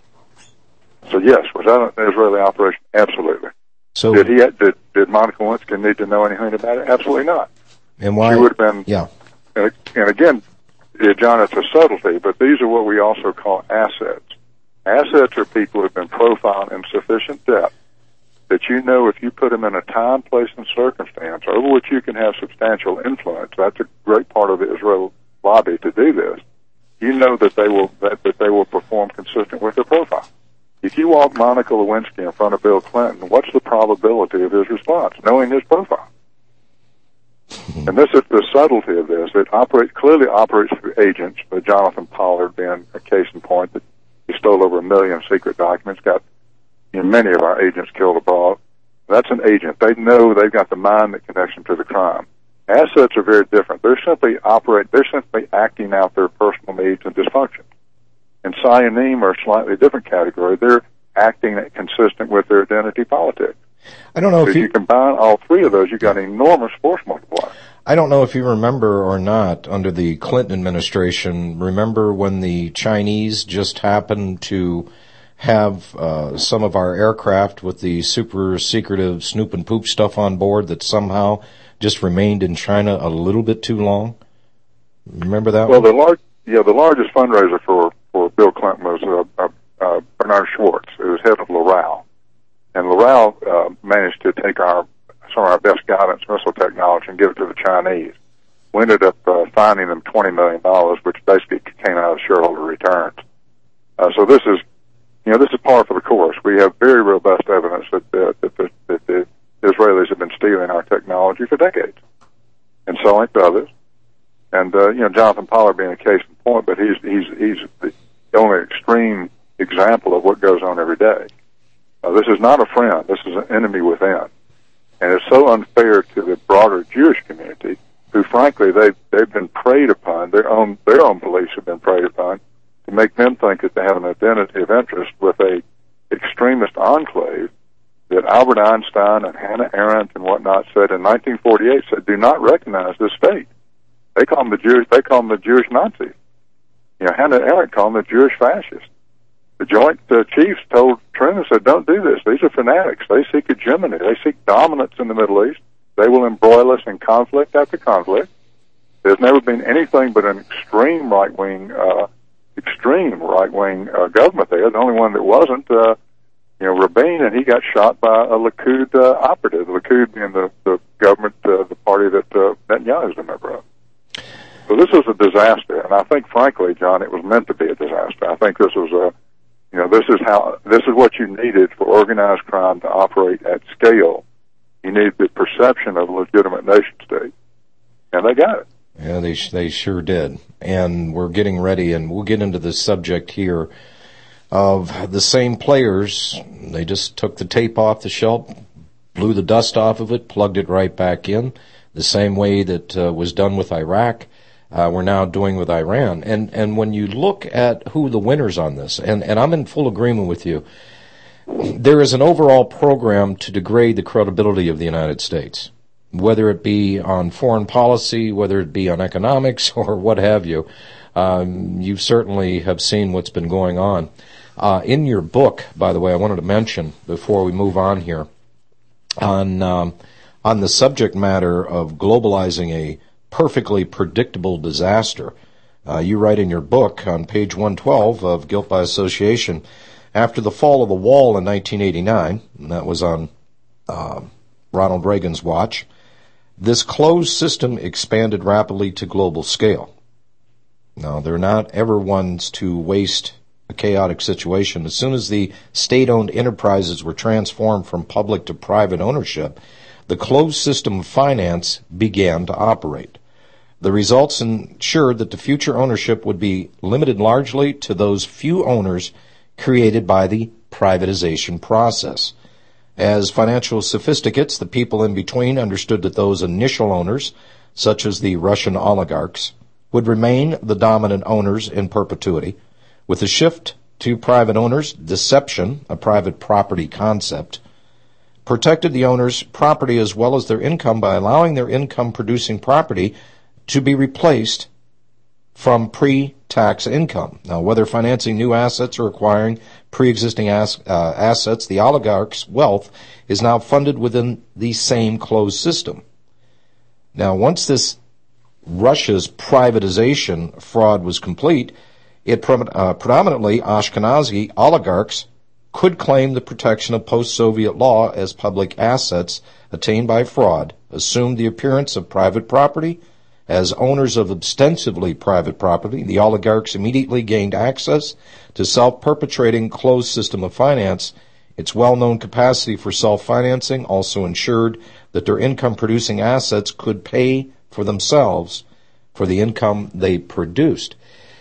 So yes, was that an Israeli operation? Absolutely. So did he? Did, did Monica Lewinsky need to know anything about it? Absolutely not. And why? She would have been. Yeah. And, and again, yeah, John, it's a subtlety, but these are what we also call assets. Assets are people who have been profiled in sufficient depth that you know if you put them in a time, place, and circumstance over which you can have substantial influence. That's a great part of the Israel lobby to do this. You know that they will that, that they will perform consistent with their profile. If you walk Monica Lewinsky in front of Bill Clinton, what's the probability of his response, knowing his profile? And this is the subtlety of this. It operates clearly operates through agents, but Jonathan Pollard being a case in point that he stole over a million secret documents, got you know, many of our agents killed abroad. That's an agent. They know they've got the mind that connects them to the crime. Assets are very different. They're simply operate. They're simply acting out their personal needs and dysfunction. And Cyanine are a slightly different category. They're acting consistent with their identity politics. I don't know so if you, you combine all three of those, you've got an enormous force multiplier. I don't know if you remember or not, under the Clinton administration, remember when the Chinese just happened to have uh, some of our aircraft with the super secretive snoop and poop stuff on board that somehow just remained in China a little bit too long? Remember that well, one? the large, yeah, the largest fundraiser for, for Bill Clinton was uh, uh, uh, Bernard Schwartz, who was head of Loral. And Loral uh, managed to take our some of our best guidance missile technology and give it to the Chinese. We ended up uh, finding them twenty million dollars, which basically came out of shareholder returns. Uh, so this is, you know, this is par for the course. We have very robust evidence that, uh, that, the, that the Israelis have been stealing our technology for decades and selling to others. And, uh, you know, Jonathan Pollard being a case in point, but he's, he's, he's the only extreme example of what goes on every day. Uh, this is not a friend. This is an enemy within. And it's so unfair to the broader Jewish community, who, frankly, they've, they've been preyed upon, their own, their own beliefs have been preyed upon, to make them think that they have an identity of interest with a extremist enclave that Albert Einstein and Hannah Arendt and whatnot said in nineteen forty-eight, said, do not recognize this state. They call them the Jewish, they call them the Jewish Nazis. You know, Hannah Arendt called them the Jewish fascists. The Joint uh, Chiefs told Truman, said, don't do this. These are fanatics. They seek hegemony. They seek dominance in the Middle East. They will embroil us in conflict after conflict. There's never been anything but an extreme right-wing, uh, extreme right-wing uh, government there. The only one that wasn't, uh, you know, Rabin, and he got shot by a Likud uh, operative. The Likud being the, the government, uh, the party that uh, Netanyahu is a member of. So this was a disaster, and I think, frankly, John, it was meant to be a disaster. I think this was a, you know, this is how, this is what you needed for organized crime to operate at scale. You need the perception of a legitimate nation state, and they got it. Yeah, they they sure did. And we're getting ready, and we'll get into this subject here of the same players. They just took the tape off the shelf, blew the dust off of it, plugged it right back in, the same way that uh, was done with Iraq. Uh, we're now doing with Iran. And and when you look at who the winners on this, and, and I'm in full agreement with you, there is an overall program to degrade the credibility of the United States, whether it be on foreign policy, whether it be on economics, or what have you. Um, you certainly have seen what's been going on. Uh, in your book, by the way, I wanted to mention, before we move on here, on um, on the subject matter of globalizing a perfectly predictable disaster. Uh, you write in your book on page one twelve of Guilt by Association, after the fall of the wall in nineteen eighty-nine, and that was on uh, Ronald Reagan's watch, this closed system expanded rapidly to global scale. Now, they're not ever ones to waste a chaotic situation. As soon as the state-owned enterprises were transformed from public to private ownership, the closed system of finance began to operate. The results ensured that the future ownership would be limited largely to those few owners created by the privatization process. As financial sophisticates, the people in between understood that those initial owners, such as the Russian oligarchs, would remain the dominant owners in perpetuity. With the shift to private owners, deception, a private property concept, protected the owners' property as well as their income by allowing their income-producing property to be replaced from pre-tax income. Now, whether financing new assets or acquiring pre-existing as, uh, assets, the oligarchs' wealth is now funded within the same closed system. Now, once this Russia's privatization fraud was complete, it pre- uh, predominantly Ashkenazi oligarchs could claim the protection of post-Soviet law as public assets attained by fraud, assumed the appearance of private property. As owners of ostensibly private property, the oligarchs immediately gained access to self-perpetrating closed system of finance. Its well-known capacity for self-financing also ensured that their income-producing assets could pay for themselves for the income they produced.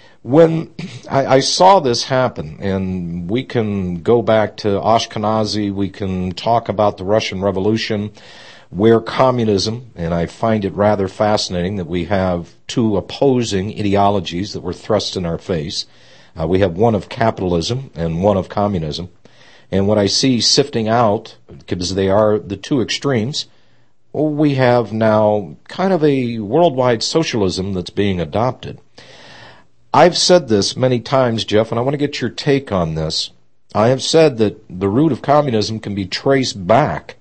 When I, I saw this happen, and we can go back to Ashkenazi, we can talk about the Russian Revolution, where communism, and I find it rather fascinating that we have two opposing ideologies that were thrust in our face. Uh, we have one of capitalism and one of communism. And what I see sifting out, because they are the two extremes, we have now kind of a worldwide socialism that's being adopted. I've said this many times, Jeff, and I want to get your take on this. I have said that the root of communism can be traced back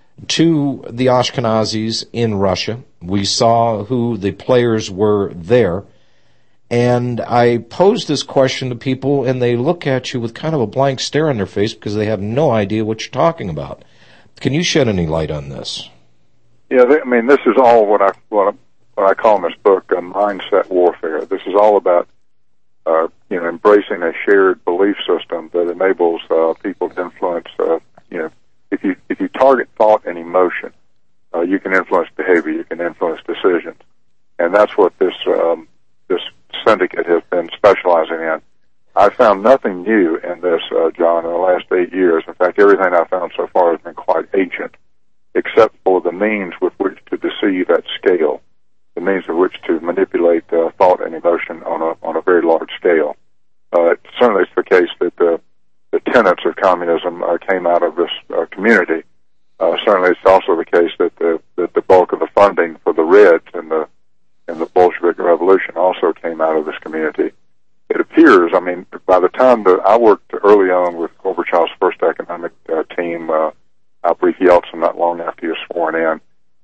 to the Ashkenazis in Russia. We saw who the players were there. And I posed this question to people, and they look at you with kind of a blank stare on their face because they have no idea what you're talking about. Can you shed any light on this? Yeah, I mean, this is all what I what I, what I call in this book, uh, mindset warfare. This is all about uh, you know embracing a shared belief system that enables uh, people to influence. Uh, you know, if you if you target thought and emotion, uh, you can influence behavior. You can influence decisions, and that's what this um, this syndicate has been specializing in. I found nothing new in this, uh, John, in the last eight years. In fact, everything I've found so far has been quite ancient, except for the means with which to deceive at scale, the means with which to manipulate uh, thought and emotion on a on a very large scale. Uh, certainly it's the case that the, the tenets of communism uh, came out of this uh, community. Uh, certainly it's also the case that the, that the bulk of the funding for the Reds and the and the Bolshevik Revolution also came out of this community. It appears, I mean, by the time that I worked early on with Gorbachev's first economic uh, team, uh, Albrecht Yeltsin, not long after he was sworn in,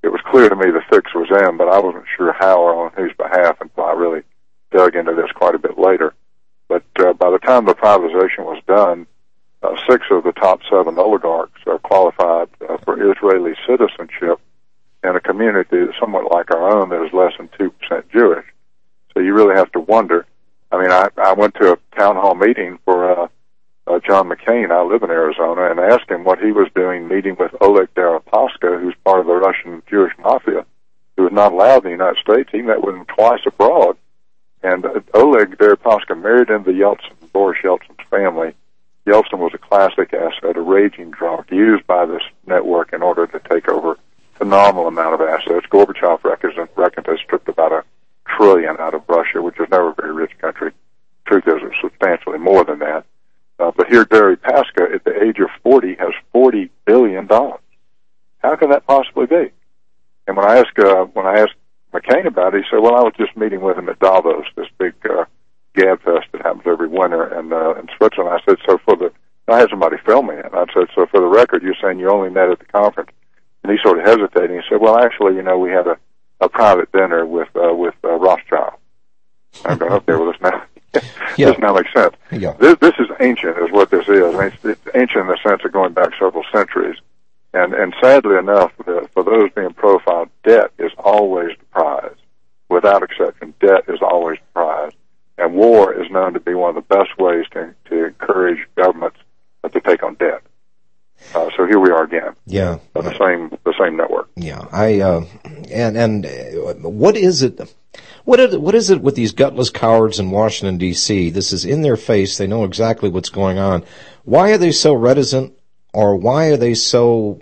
it was clear to me the fix was in, but I wasn't sure how or on whose behalf until I really dug into this quite a bit later. But uh, by the time the privatization was done, uh, six of the top seven oligarchs are qualified uh, for Israeli citizenship in a community that's somewhat like our own that is less than two percent Jewish. So you really have to wonder. I mean, I, I went to a town hall meeting for uh, uh, John McCain. I live in Arizona, and asked him what he was doing meeting with Oleg Deripaska, who's part of the Russian Jewish mafia, who is not allowed in the United States. He met with him twice abroad. And uh, Oleg Deripaska married into Yeltsin, Boris Yeltsin's family. Yeltsin was a classic asset, a raging drunk, used by this network in order to take over a phenomenal amount of assets. Gorbachev reckons, reckons they stripped about a trillion out of Russia, which is never a very rich country. Truth is, it's substantially more than that. Uh, but here, Deripaska, at the age of forty, has forty billion dollars. How can that possibly be? And when I asked, uh, when I asked McCain about it, he said, well, I was just meeting with him at Davos, this big uh, gab fest that happens every winter in, uh, in Switzerland. I said, so for the, I had somebody film me, and I said, so for the record, you're saying you only met at the conference? And he sort of hesitated, and he said, well, actually, you know, we had a, a private dinner with, uh, with uh, Rothschild. I'm going, okay, well, this now, yeah. this now makes sense. Yeah. This, this is ancient, is what this is. I mean, it's, it's ancient in the sense of going back several centuries. And, and sadly enough, the, for those being profiled, debt is always the prize. Without exception, debt is always the prize. And war is known to be one of the best ways to, to encourage governments to take on debt. Uh, so here we are again. Yeah. Uh, the same, the same network. Yeah. I, uh, and, and uh, what is it, what is, what is it with these gutless cowards in Washington, D C? This is in their face. They know exactly what's going on. Why are they so reticent, or why are they so,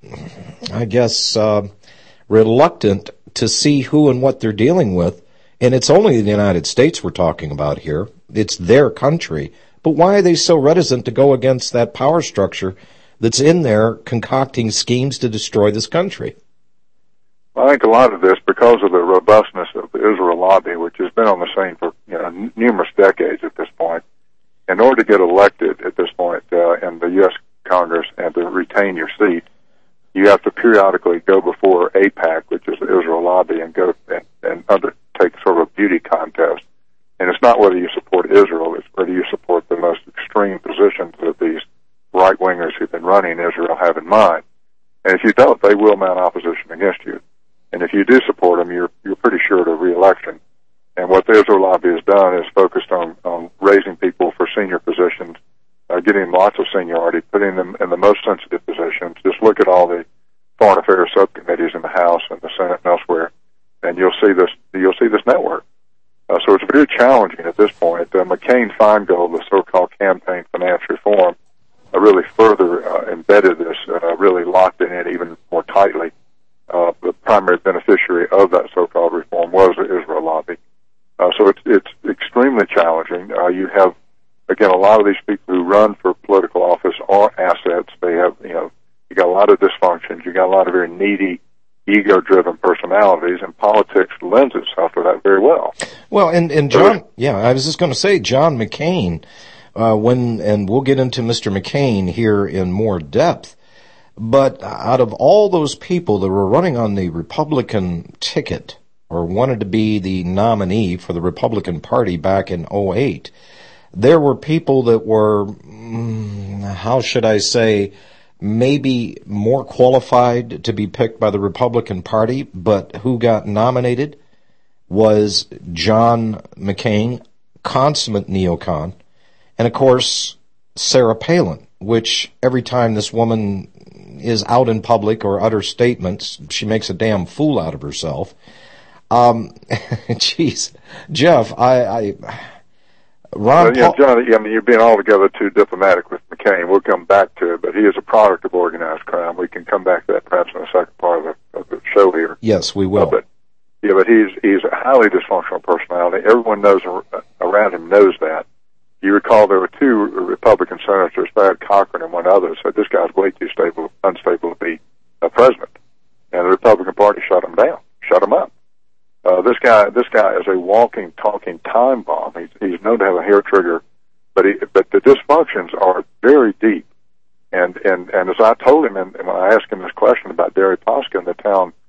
I guess, uh, reluctant to see who and what they're dealing with? And it's only the United States we're talking about here. It's their country. But why are they so reticent to go against that power structure that's in there concocting schemes to destroy this country? I think a lot of this, because of the robustness of the Israel lobby, which has been on the scene for you know, n- numerous decades at this point, in order to get elected at this point uh, in the U S Congress and to retain your seat, you have to periodically go before AIPAC, which is the Israel lobby, and go and, and undertake sort of a beauty contest. And it's not whether you support Israel, it's whether you support the most extreme positions that these right-wingers who've been running Israel have in mind. And if you don't, they will mount opposition against you. And if you do support them, you're, you're pretty sure to re-election. And what the Israel lobby has done is focused on, on raising people for senior positions, uh, getting lots of seniority, putting them in the most sensitive positions. Just look at all the foreign affairs subcommittees in the House and the Senate and elsewhere, and you'll see this, you'll see this network. Uh, so it's very challenging at this point. Uh, McCain-Feingold, the so-called campaign finance reform, uh, really further uh, embedded this, uh, really locked it in even more tightly. Uh, the primary beneficiary of that so-called reform was the Israel lobby. Uh, so it's, it's extremely challenging. Uh, you have, again, a lot of these people who run for political office are assets. They have, you know, you got a lot of dysfunctions. You got a lot of very needy, ego-driven personalities, and politics lends itself to that very well. Well, and, and John, yeah, I was just going to say, John McCain, uh, when, and we'll get into Mister McCain here in more depth, but out of all those people that were running on the Republican ticket, or wanted to be the nominee for the Republican Party back in oh eight, there were people that were, how should I say, maybe more qualified to be picked by the Republican Party, but who got nominated was John McCain, consummate neocon, and of course Sarah Palin, which every time this woman is out in public or utter statements, she makes a damn fool out of herself. Um, geez, Jeff, I, I Ron well, yeah, John, I mean, you're being altogether too diplomatic with McCain. We'll come back to it, but he is a product of organized crime. We can come back to that perhaps in the second part of the, of the show here. Yes, we will. Uh, but, yeah, but he's he's a highly dysfunctional personality. Everyone knows around him knows that. You recall there were two Republican senators, Thad Cochran and one other, said this guy's way too stable, unstable to be a president, and the Republican Party shut him down, shut him up. Uh, this guy, this guy is a walking, talking time bomb. He's, he's known to have a hair trigger, but he, but the dysfunctions are very deep. And, and, and as I told him, and when I asked him this question about Deripaska in the town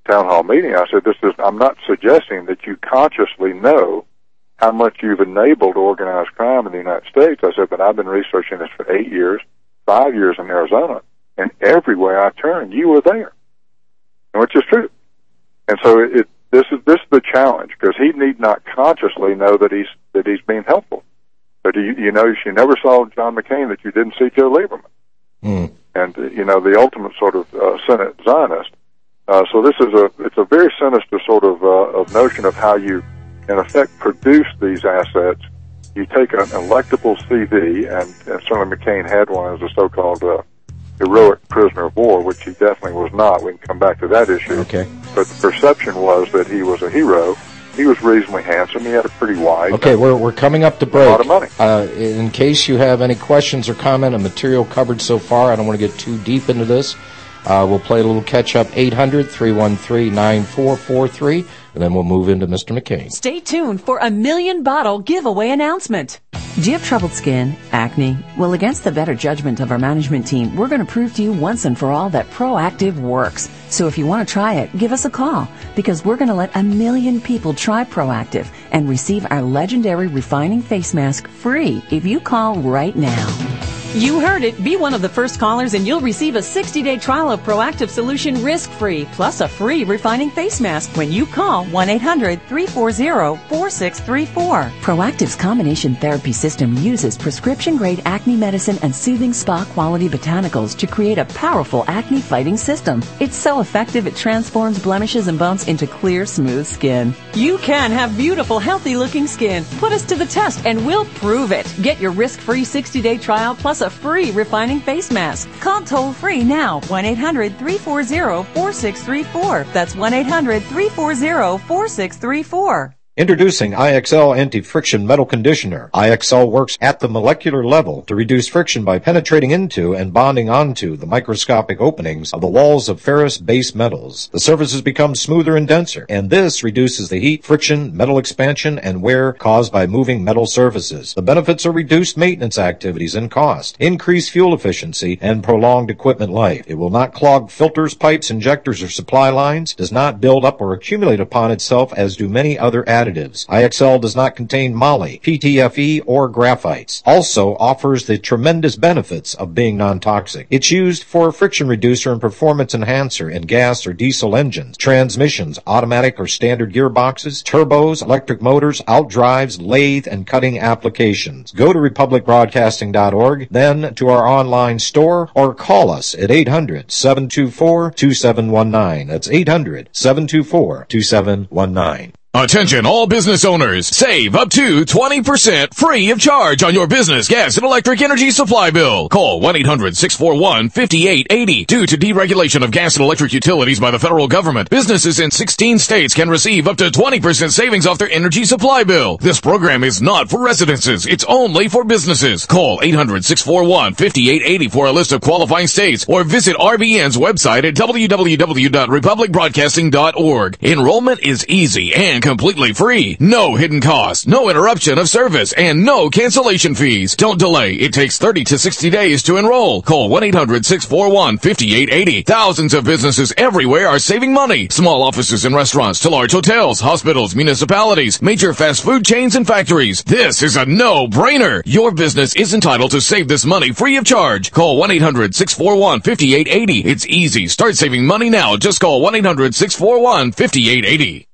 town hall meeting, I said, "This is. I'm not suggesting that you consciously know how much you've enabled organized crime in the United States." I said, "But I've been researching this for eight years, five years in Arizona, and everywhere I turned, you were there," which is true. And so it, it this is this is the challenge, because he need not consciously know that he's that he's being helpful. But you, you know, you never saw John McCain that you didn't see Joe Lieberman, mm. and uh, you know, the ultimate sort of uh, Senate Zionist. Uh, so this is a it's a very sinister sort of uh, of notion of how you, in effect, produce these assets. You take an electable C V, and, and certainly McCain had one as a so-called uh, heroic prisoner of war, which he definitely was not. We can come back to that issue. Okay. But the perception was that he was a hero. He was reasonably handsome. He had a pretty wide. Okay, we're we're coming up to break. A lot of money. Uh, in case you have any questions or comment on material covered so far, I don't want to get too deep into this. Uh, we'll play a little catch-up, eight hundred, three one three, nine four four three, and then we'll move into Mister McCain. Stay tuned for a million bottle giveaway announcement. Do you have troubled skin, acne? Well, against the better judgment of our management team, we're going to prove to you once and for all that Proactiv works. So if you want to try it, give us a call, because we're going to let a million people try Proactiv and receive our legendary refining face mask free if you call right now. You heard it. Be one of the first callers and you'll receive a sixty-day trial of Proactiv Solution risk-free, plus a free refining face mask when you call one eight hundred, three four zero, four six three four. Proactiv's combination therapy system uses prescription-grade acne medicine and soothing spa-quality botanicals to create a powerful acne-fighting system. It's so effective it transforms blemishes and bumps into clear, smooth skin. You can have beautiful, healthy-looking skin. Put us to the test and we'll prove it. Get your risk-free sixty-day trial plus a free refining face mask. Call toll-free now, one eight hundred, three four zero, four six three four. That's one eight hundred, three four zero, four six three four. Introducing I X L Anti-Friction Metal Conditioner. I X L works at the molecular level to reduce friction by penetrating into and bonding onto the microscopic openings of the walls of ferrous base metals. The surfaces become smoother and denser, and this reduces the heat, friction, metal expansion, and wear caused by moving metal surfaces. The benefits are reduced maintenance activities and cost, increased fuel efficiency, and prolonged equipment life. It will not clog filters, pipes, injectors, or supply lines, does not build up or accumulate upon itself as do many other additives. I X L does not contain moly, P T F E, or graphites. Also offers the tremendous benefits of being non-toxic. It's used for a friction reducer and performance enhancer in gas or diesel engines, transmissions, automatic or standard gearboxes, turbos, electric motors, outdrives, lathe, and cutting applications. Go to republic broadcasting dot org, then to our online store, or call us at eight hundred, seven two four, two seven one nine. That's eight hundred, seven two four, two seven one nine. Attention all business owners, save up to twenty percent free of charge on your business gas and electric energy supply bill. Call one eight hundred, six four one, five eight eight zero. Due to deregulation of gas and electric utilities by the federal government, businesses in sixteen states can receive up to twenty percent savings off their energy supply bill. This program is not for residences, it's only for businesses. Call eight hundred, six four one, five eight eight zero for a list of qualifying states, or visit R B N's website at w w w dot republic broadcasting dot org. Enrollment is easy and completely free. No hidden costs, no interruption of service, and no cancellation fees. Don't delay. It takes thirty to sixty days to enroll. Call one eight hundred, six four one, five eight eight zero. Thousands of businesses everywhere are saving money. Small offices and restaurants to large hotels, hospitals, municipalities, major fast food chains, and factories. This is a no-brainer. Your business is entitled to save this money free of charge. Call one eight hundred, six four one, five eight eight zero. It's easy. Start saving money now. Just call one eight hundred, six four one, five eight eight zero.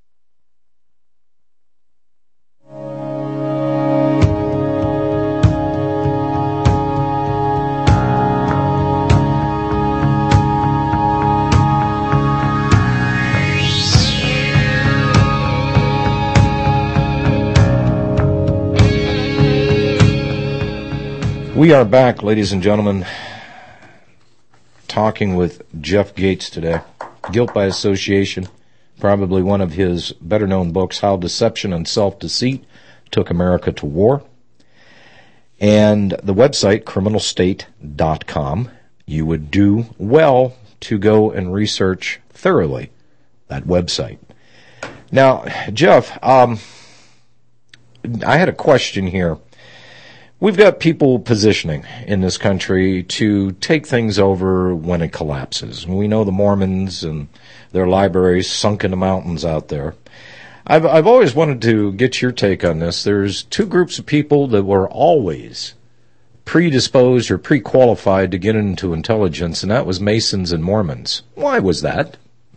We are back, ladies and gentlemen, talking with Jeff Gates today. Guilt by Association, probably one of his better-known books, How Deception and Self-Deceit Took America to War. And the website, criminal state dot com. You would do well to go and research thoroughly that website. Now, Jeff, um, I had a question here. We've got people positioning in this country to take things over when it collapses. We know the Mormons and their libraries sunk in the mountains out there. I've, I've always wanted to get your take on this. There's two groups of people that were always predisposed or pre-qualified to get into intelligence, and that was Masons and Mormons. Why was that?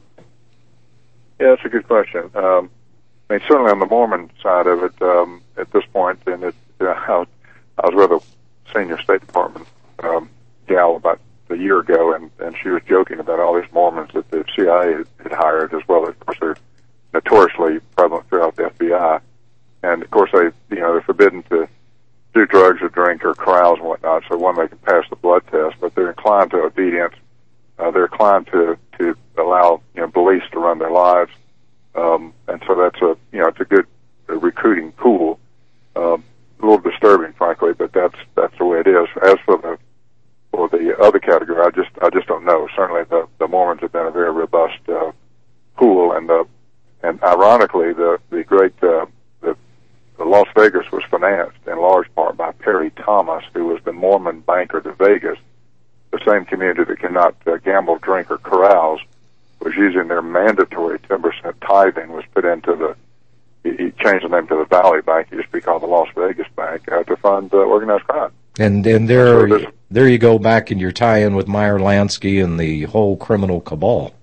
Yeah, that's a good question. Um, I mean, certainly on the Mormon side of it, um, at this point, and it, uh, I, I was with a senior State Department um, gal about a year ago, and, and she was joking about all these Mormons that the C I A had, had hired, as well as, of course, they're notoriously prevalent throughout the F B I. And, of course, they, you know, they're forbidden to do drugs or drink or carouse and whatnot, so one, they can pass the blood test, but they're inclined to obedience. Uh, they're inclined to, to allow, you know, beliefs to run their lives. Um, and so that's a, you know, it's a good uh, recruiting pool. Um, a little disturbing, frankly, but that's, that's the way it is. As for the, for the other category, I just, I just don't know. Certainly the, the Mormons have been a very robust, uh, pool, and, uh, and ironically, the, the great, uh, the, the Las Vegas was financed in large part by Perry Thomas, who was the Mormon banker to Vegas. The same community that cannot uh, gamble, drink, or carouse was using their mandatory ten percent tithing was put into the, he, he changed the name to the Valley Bank, it used to be called the Las Vegas Bank, uh, to fund uh, organized crime. And and there so there you go back in your tie-in with Meyer Lansky and the whole criminal cabal.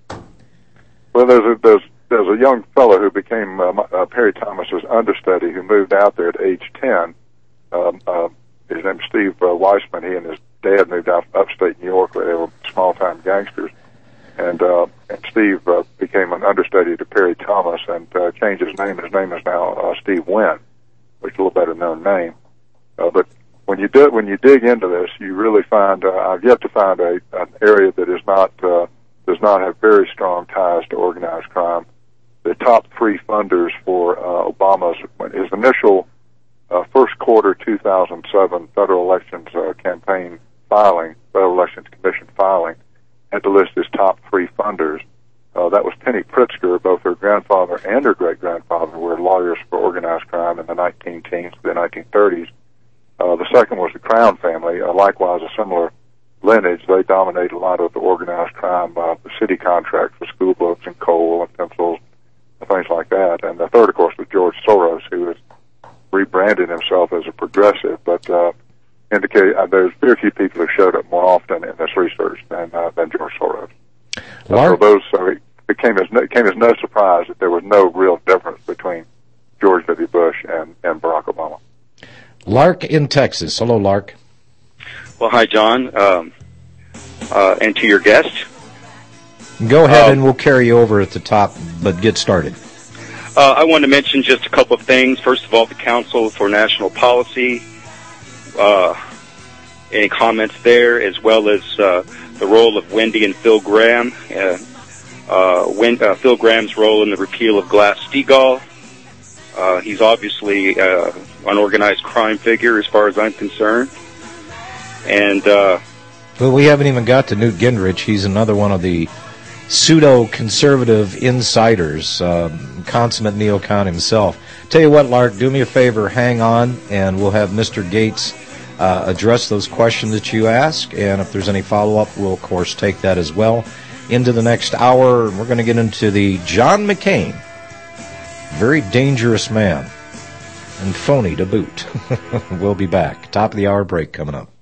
Well, there's a, there's, there's a young fellow who became uh, uh, Perry Thomas's understudy who moved out there at age ten. Um, uh, his name's Steve uh, Weissman. He and his dad moved out upstate New York where they were small-time gangsters. And, uh, and Steve uh, became an understudy to Perry Thomas and uh, changed his name. His name is now uh, Steve Wynn, which is a little better known name. Uh, but when you do, when you dig into this, you really find uh, I've yet to find a an area that is not uh, does not have very strong ties to organized crime. The top three funders for uh, Obama's his initial uh, first quarter two thousand seven federal elections uh, campaign filing, Federal Elections Commission filing, had to list his top three funders. Uh, that was Penny Pritzker. Both her grandfather and her great-grandfather were lawyers for organized crime in the nineteen teens to the nineteen thirties. Uh, the second was the Crown family, uh, likewise a similar lineage. They dominate a lot of the organized crime, uh, the city contracts for school books and coal and pencils and things like that. And the third, of course, was George Soros, who has rebranded himself as a progressive, but uh, indicate uh, there's very few people who showed up more often in this research than uh, than George Soros. So those uh, it came as no, it came as no surprise that there was no real difference between George W. Bush and, and Barack Obama. Lark in Texas. Hello, Lark. Well, hi, John, um, uh, and to your guest. Go ahead, um, and we'll carry you over at the top, but get started. Uh, I wanted to mention just a couple of things. First of all, the Council for National Policy. Uh, any comments there, as well as uh, the role of Wendy and Phil Graham, uh, uh, when, uh, Phil Graham's role in the repeal of Glass-Steagall. Uh, he's obviously uh, an organized crime figure, as far as I'm concerned. And uh, well, we haven't even got to Newt Gingrich. He's another one of the pseudo-conservative insiders, um, consummate neocon himself. Tell you what, Lark, do me a favor, hang on, and we'll have Mister Gates uh, address those questions that you ask, and if there's any follow-up, we'll, of course, take that as well. Into the next hour, we're going to get into the John McCain, very dangerous man, and phony to boot. We'll be back. Top of the hour break coming up.